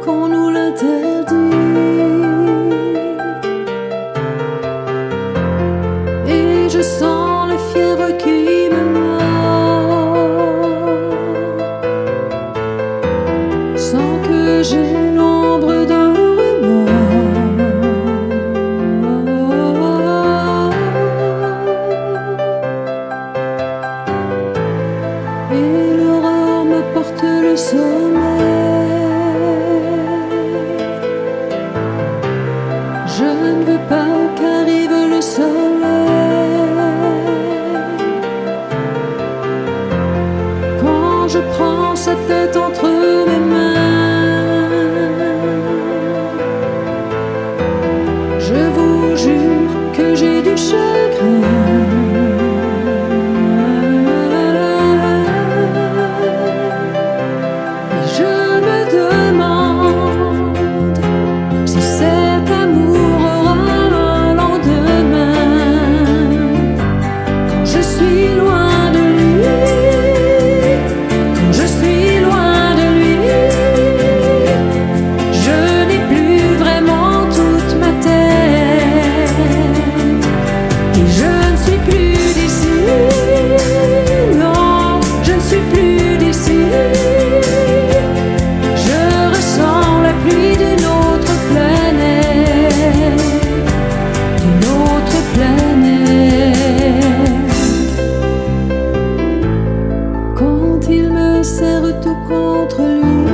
qu'on nous l'interdit. Et je sens la fièvre qui me mord, sans que j'ai l'ombre d'un remords. Et l'horreur m'apporte le sommeil. Je ne veux pas qu'arrive le soleil. Quand je prends sa tête entre mes mains, je vous jure que j'ai du chagrin. Il me serre tout contre lui,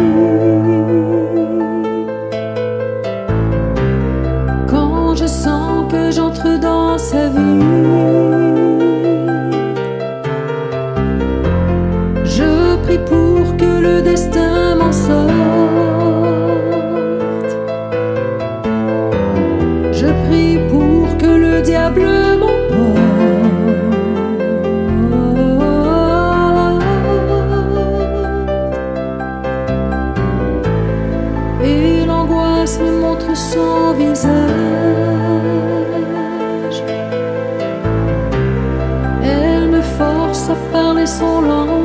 quand je sens que j'entre dans sa vie, je prie pour que le destin m'en sorte. Je prie pour que le diable m'emporte. Et l'angoisse me montre son visage. Elle me force à parler son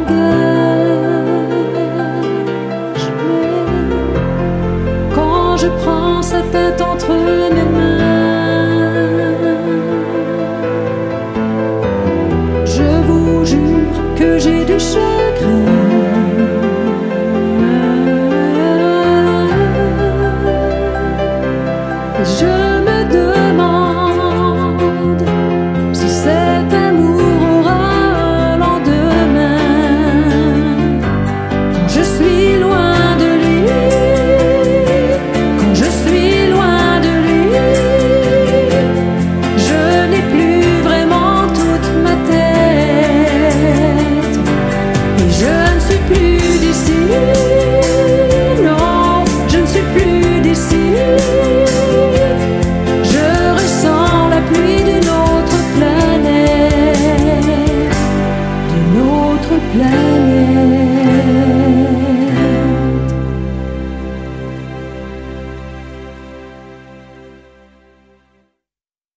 langage. Mais quand je prends sa tête entre mes mains, je vous jure que j'ai du chagrin.